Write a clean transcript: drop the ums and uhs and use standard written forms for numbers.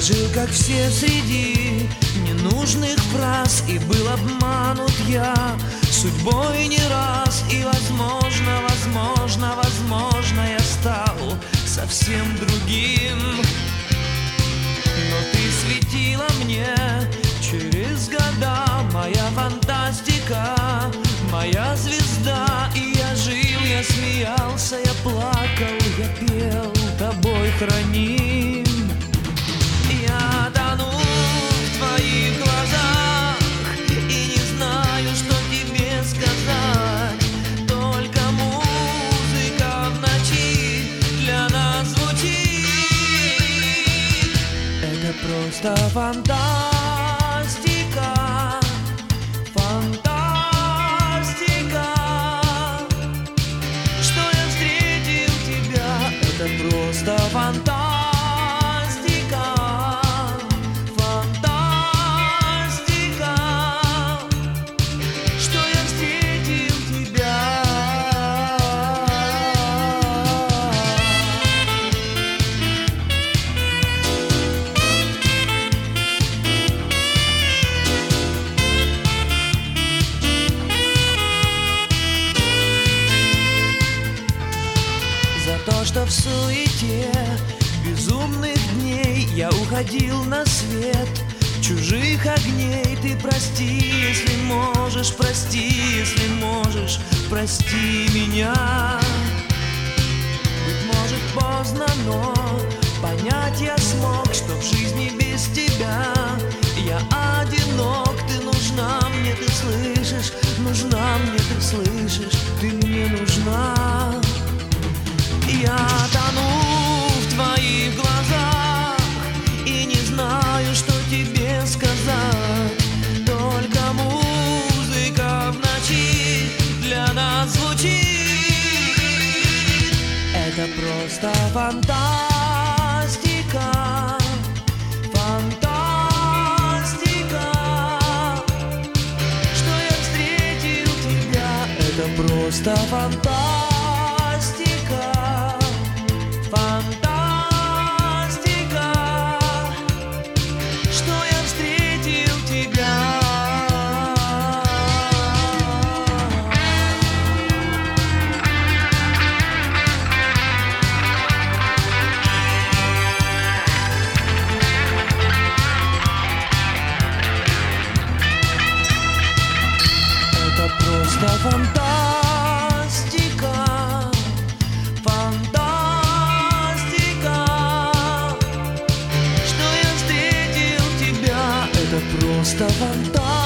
жил, как все, среди ненужных фраз, и был обманут я судьбой не раз. И возможно, возможно, возможно, я стал совсем другим. Но ты светила мне через года, моя фантастика, моя звезда. И я жил, я смеялся, я плакал, я пел, тобой храним. Я тону в твоих глазах и не знаю, что тебе сказать. Только музыка в ночи для нас звучит. Это просто фантастика, фантастика, что я встретил тебя. Это просто фантастика. То, что в суете безумных дней я уходил на свет чужих огней. Ты прости, если можешь, прости, если можешь, прости меня. Быть может поздно, но понять я смог, что в жизни без тебя я одинок. Ты нужна мне, ты слышишь, нужна мне, ты слышишь, ты мне нужна. Я тону в твоих глазах и не знаю, что тебе сказать. Только музыка в ночи для нас звучит. Это просто фантастика, фантастика, что я встретил тебя. Это просто фантастика. Фантастика, фантастика, что я встретил тебя. Это просто фантастика.